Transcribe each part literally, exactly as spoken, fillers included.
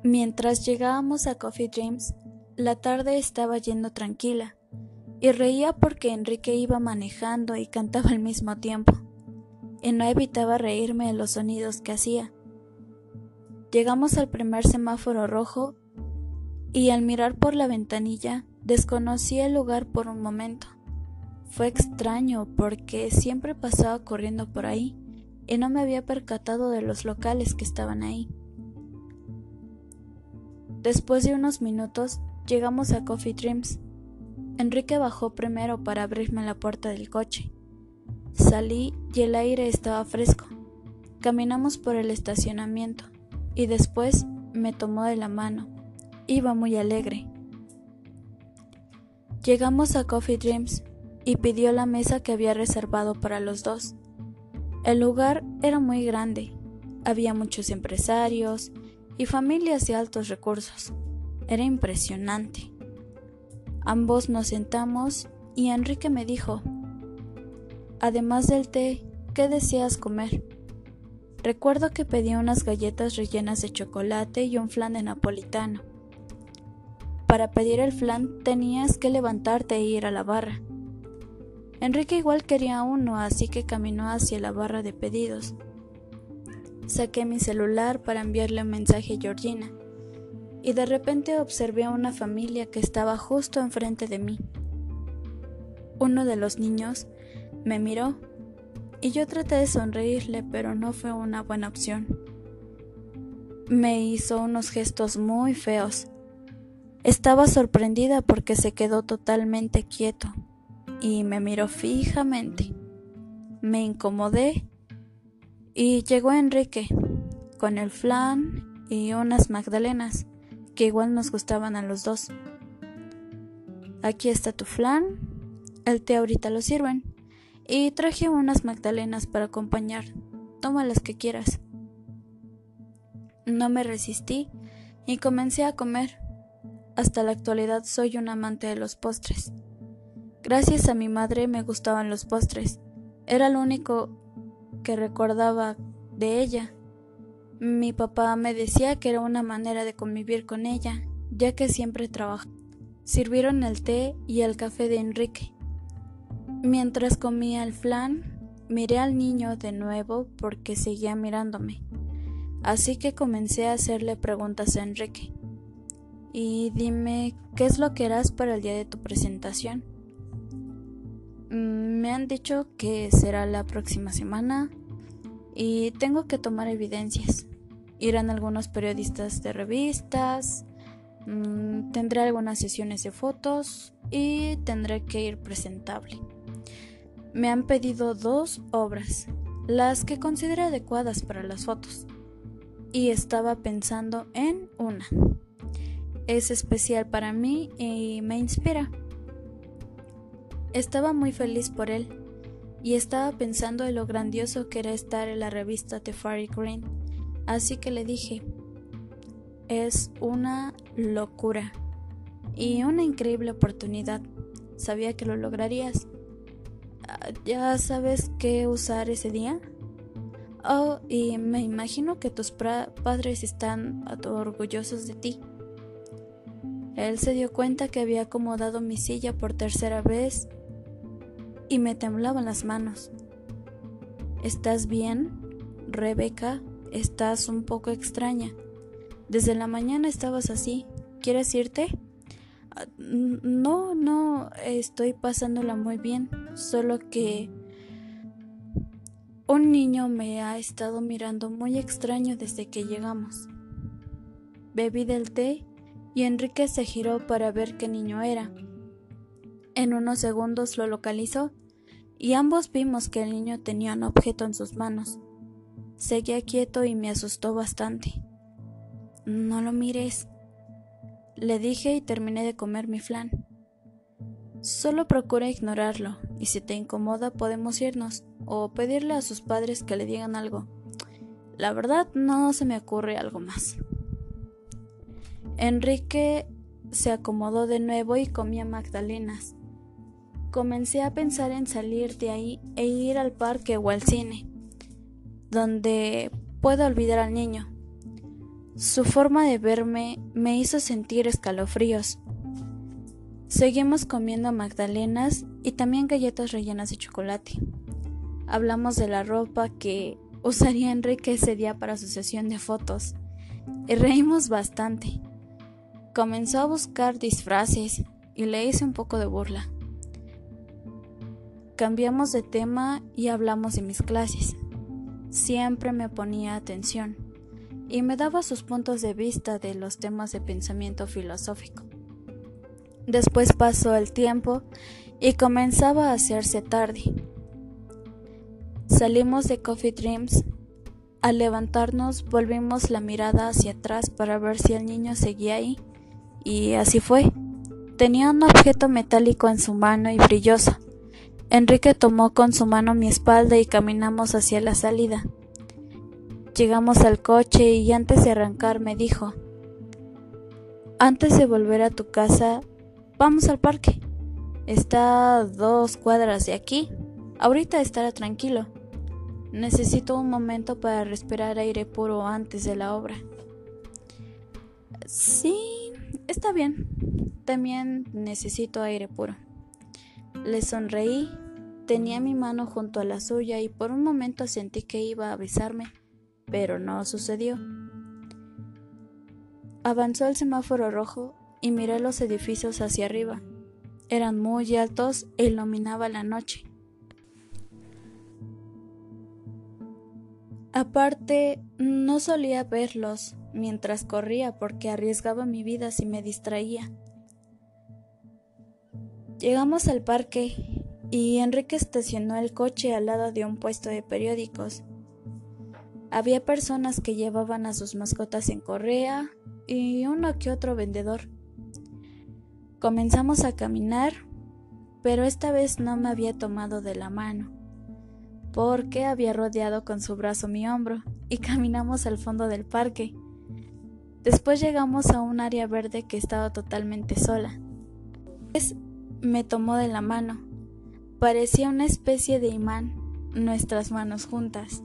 Mientras llegábamos a Coffee Dreams, la tarde estaba yendo tranquila, y reía porque Enrique iba manejando y cantaba al mismo tiempo, y no evitaba reírme de los sonidos que hacía. Llegamos al primer semáforo rojo, y al mirar por la ventanilla, desconocí el lugar por un momento. Fue extraño porque siempre pasaba corriendo por ahí, y no me había percatado de los locales que estaban ahí. Después de unos minutos, llegamos a Coffee Dreams. Enrique bajó primero para abrirme la puerta del coche. Salí y el aire estaba fresco. Caminamos por el estacionamiento y después me tomó de la mano. Iba muy alegre. Llegamos a Coffee Dreams y pidió la mesa que había reservado para los dos. El lugar era muy grande. Había muchos empresarios y familias de altos recursos. Era impresionante. Ambos nos sentamos y Enrique me dijo: además del té, ¿qué deseas comer? Recuerdo que pedí unas galletas rellenas de chocolate y un flan de napolitano. Para pedir el flan tenías que levantarte e ir a la barra. Enrique igual quería uno, así que caminó hacia la barra de pedidos. Saqué mi celular para enviarle un mensaje a Georgina, y de repente observé a una familia que estaba justo enfrente de mí. Uno de los niños me miró, y yo traté de sonreírle, pero no fue una buena opción. Me hizo unos gestos muy feos. Estaba sorprendida porque se quedó totalmente quieto y me miró fijamente. Me incomodé y llegó Enrique con el flan y unas magdalenas que igual nos gustaban a los dos. Aquí está tu flan, el té ahorita lo sirven, y traje unas magdalenas para acompañar. Toma las que quieras. No me resistí y comencé a comer. Hasta la actualidad soy un amante de los postres. Gracias a mi madre me gustaban los postres. Era lo único que recordaba de ella. Mi papá me decía que era una manera de convivir con ella, ya que siempre trabajaba. Sirvieron el té y el café de Enrique. Mientras comía el flan, miré al niño de nuevo porque seguía mirándome. Así que comencé a hacerle preguntas a Enrique. Y dime, ¿qué es lo que harás para el día de tu presentación? Mm, me han dicho que será la próxima semana y tengo que tomar evidencias. Irán algunos periodistas de revistas, mmm, tendré algunas sesiones de fotos y tendré que ir presentable. Me han pedido dos obras, las que considero adecuadas para las fotos, y estaba pensando en una. Es especial para mí y me inspira. Estaba muy feliz por él y estaba pensando en lo grandioso que era estar en la revista The Fairy Green, así que le dije: es una locura y una increíble oportunidad. Sabía que lo lograrías. ¿Ya sabes qué usar ese día? Oh, y me imagino que tus pra- padres están orgullosos de ti. Él se dio cuenta que había acomodado mi silla por tercera vez y me temblaban las manos. ¿Estás bien, Rebeca? Estás un poco extraña. Desde la mañana estabas así. ¿Quieres irte? Ah, no, no, estoy pasándola muy bien. Solo que un niño me ha estado mirando muy extraño desde que llegamos. Bebí del té y Enrique se giró para ver qué niño era. En unos segundos lo localizó y ambos vimos que el niño tenía un objeto en sus manos. Seguía quieto y me asustó bastante. No lo mires, le dije y terminé de comer mi flan. Solo procura ignorarlo y si te incomoda podemos irnos o pedirle a sus padres que le digan algo. La verdad no se me ocurre algo más. Enrique se acomodó de nuevo y comía magdalenas. Comencé a pensar en salir de ahí e ir al parque o al cine, donde pueda olvidar al niño. Su forma de verme me hizo sentir escalofríos. Seguimos comiendo magdalenas y también galletas rellenas de chocolate. Hablamos de la ropa que usaría Enrique ese día para su sesión de fotos y reímos bastante. Comenzó a buscar disfraces y le hice un poco de burla. Cambiamos de tema y hablamos de mis clases. Siempre me ponía atención y me daba sus puntos de vista de los temas de pensamiento filosófico. Después pasó el tiempo y comenzaba a hacerse tarde. Salimos de Coffee Dreams. Al levantarnos volvimos la mirada hacia atrás para ver si el niño seguía ahí, y así fue. Tenía un objeto metálico en su mano y brilloso. Enrique tomó con su mano mi espalda y caminamos hacia la salida. Llegamos al coche y antes de arrancar me dijo: antes de volver a tu casa, vamos al parque. Está a dos cuadras de aquí. Ahorita estará tranquilo. Necesito un momento para respirar aire puro antes de la obra. Sí, está bien. También necesito aire puro. Le sonreí. Tenía mi mano junto a la suya y por un momento sentí que iba a besarme, pero no sucedió. Avanzó el semáforo rojo y miré los edificios hacia arriba. Eran muy altos e iluminaba la noche. Aparte, no solía verlos mientras corría porque arriesgaba mi vida si me distraía. Llegamos al parque y Enrique estacionó el coche al lado de un puesto de periódicos. Había personas que llevaban a sus mascotas en correa y uno que otro vendedor. Comenzamos a caminar, pero esta vez no me había tomado de la mano, porque había rodeado con su brazo mi hombro y caminamos al fondo del parque. Después llegamos a un área verde que estaba totalmente sola. Después me tomó de la mano. Parecía una especie de imán, nuestras manos juntas.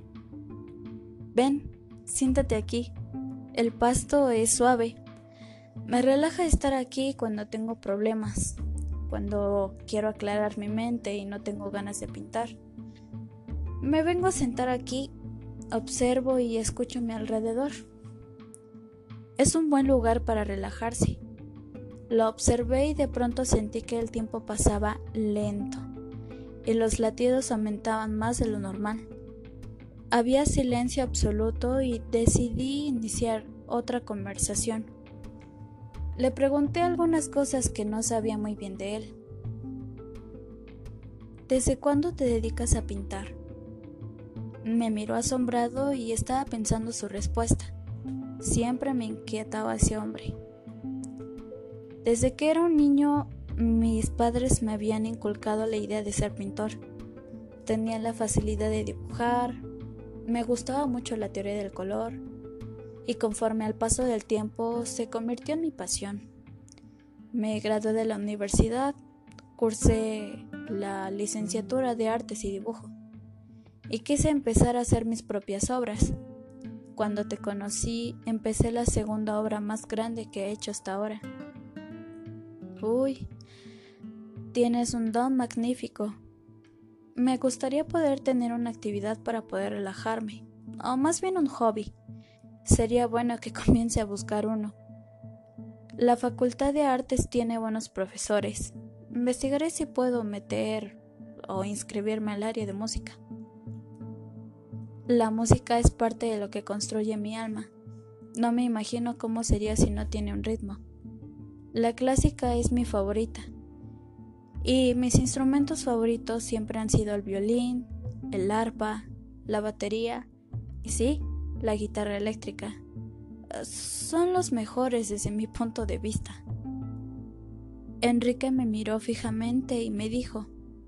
Ven, siéntate aquí. El pasto es suave. Me relaja estar aquí cuando tengo problemas, cuando quiero aclarar mi mente y no tengo ganas de pintar. Me vengo a sentar aquí, observo y escucho a mi alrededor. Es un buen lugar para relajarse. Lo observé y de pronto sentí que el tiempo pasaba lento y los latidos aumentaban más de lo normal. Había silencio absoluto y decidí iniciar otra conversación. Le pregunté algunas cosas que no sabía muy bien de él. ¿Desde cuándo te dedicas a pintar? Me miró asombrado y estaba pensando su respuesta. Siempre me inquietaba ese hombre. Desde que era un niño, mis padres me habían inculcado la idea de ser pintor. Tenía la facilidad de dibujar, me gustaba mucho la teoría del color, y conforme al paso del tiempo se convirtió en mi pasión. Me gradué de la universidad, cursé la licenciatura de Artes y Dibujo, y quise empezar a hacer mis propias obras. Cuando te conocí, empecé la segunda obra más grande que he hecho hasta ahora. Uy, tienes un don magnífico. Me gustaría poder tener una actividad para poder relajarme, o más bien un hobby. Sería bueno que comience a buscar uno. La Facultad de Artes tiene buenos profesores. Investigaré si puedo meter o inscribirme al área de música. La música es parte de lo que construye mi alma. No me imagino cómo sería si no tiene un ritmo. La clásica es mi favorita. Y mis instrumentos favoritos siempre han sido el violín, el arpa, la batería y sí, la guitarra eléctrica. Son los mejores desde mi punto de vista. Enrique me miró fijamente y me dijo: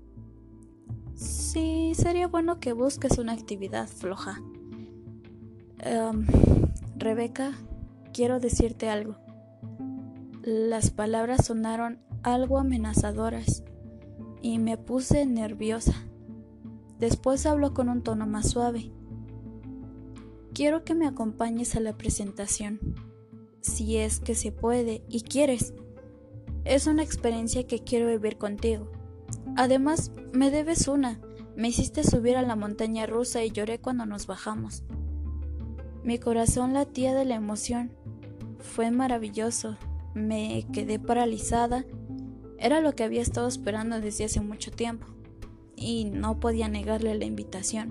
sí, sería bueno que busques una actividad floja. Um, Rebeca, quiero decirte algo. Las palabras sonaron algo amenazadoras y me puse nerviosa. Después habló con un tono más suave. quiero que me acompañes a la presentación, si es que se puede y quieres. Es una experiencia que quiero vivir contigo. Además, me debes una. Me hiciste subir a la montaña rusa y lloré cuando nos bajamos. Mi corazón latía de la emoción. Fue maravilloso. Me quedé paralizada. Era lo que había estado esperando desde hace mucho tiempo, y no podía negarle la invitación.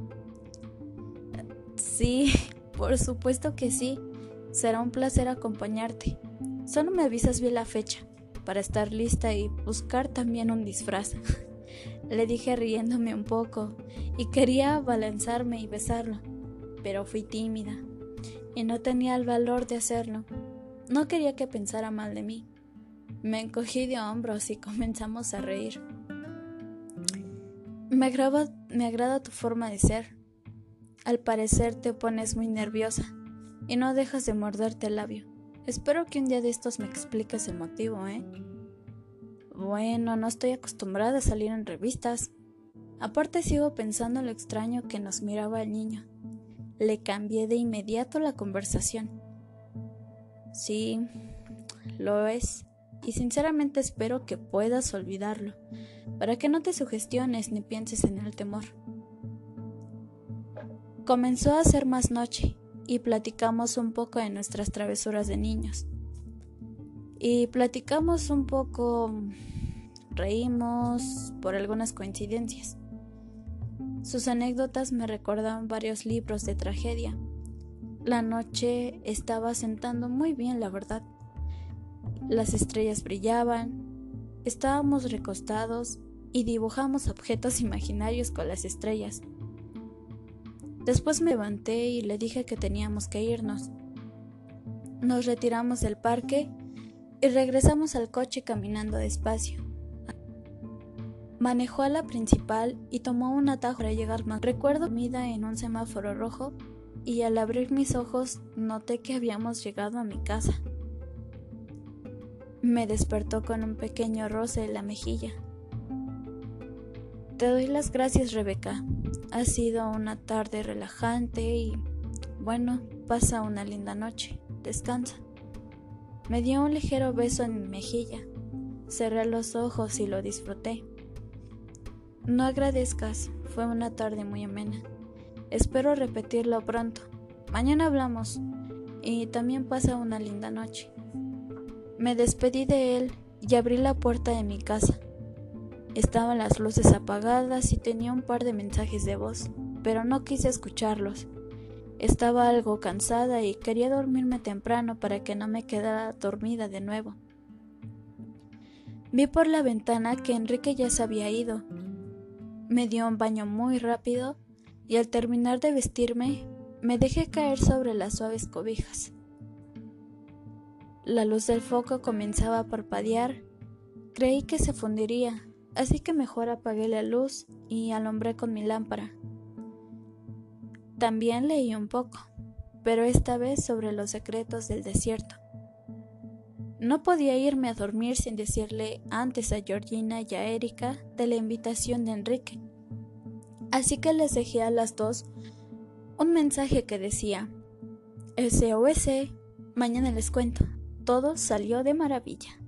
Sí, por supuesto que sí. Será un placer acompañarte. Solo me avisas bien la fecha, para estar lista y buscar también un disfraz. Le dije riéndome un poco, y quería abalanzarme y besarlo, pero fui tímida, y no tenía el valor de hacerlo. No quería que pensara mal de mí. Me encogí de hombros y comenzamos a reír. Me agrada, me agrada tu forma de ser. Al parecer te pones muy nerviosa y no dejas de morderte el labio. Espero que un día de estos me expliques el motivo, ¿eh? Bueno, no estoy acostumbrada a salir en revistas. Aparte sigo pensando lo extraño que nos miraba el niño. Le cambié de inmediato la conversación. Sí, lo es. Y sinceramente espero que puedas olvidarlo, para que no te sugestiones ni pienses en el temor. Comenzó a hacer más noche y platicamos un poco de nuestras travesuras de niños. Y platicamos un poco, reímos por algunas coincidencias. Sus anécdotas me recordaban varios libros de tragedia. La noche estaba sentando muy bien, la verdad. Las estrellas brillaban, estábamos recostados y dibujamos objetos imaginarios con las estrellas. Después me levanté y le dije que teníamos que irnos. Nos retiramos del parque y regresamos al coche caminando despacio. Manejó a la principal y tomó un atajo para llegar más. Recuerdo dormida en un semáforo rojo y al abrir mis ojos noté que habíamos llegado a mi casa. Me despertó con un pequeño roce en la mejilla. Te doy las gracias, Rebeca. Ha sido una tarde relajante y, bueno, pasa una linda noche. Descansa. Me dio un ligero beso en mi mejilla. Cerré los ojos y lo disfruté. No agradezcas, fue una tarde muy amena. Espero repetirlo pronto. Mañana hablamos y también pasa una linda noche. Me despedí de él y abrí la puerta de mi casa. Estaban las luces apagadas y tenía un par de mensajes de voz, pero no quise escucharlos. Estaba algo cansada y quería dormirme temprano para que no me quedara dormida de nuevo. Vi por la ventana que Enrique ya se había ido. Me dio un baño muy rápido y al terminar de vestirme, me dejé caer sobre las suaves cobijas. La luz del foco comenzaba a parpadear. Creí que se fundiría, así que mejor apagué la luz y alumbré con mi lámpara. También leí un poco, pero esta vez sobre los secretos del desierto. No podía irme a dormir sin decirle antes a Georgina y a Erika de la invitación de Enrique. Así que les dejé a las dos un mensaje que decía: S O S, mañana les cuento, todo salió de maravilla.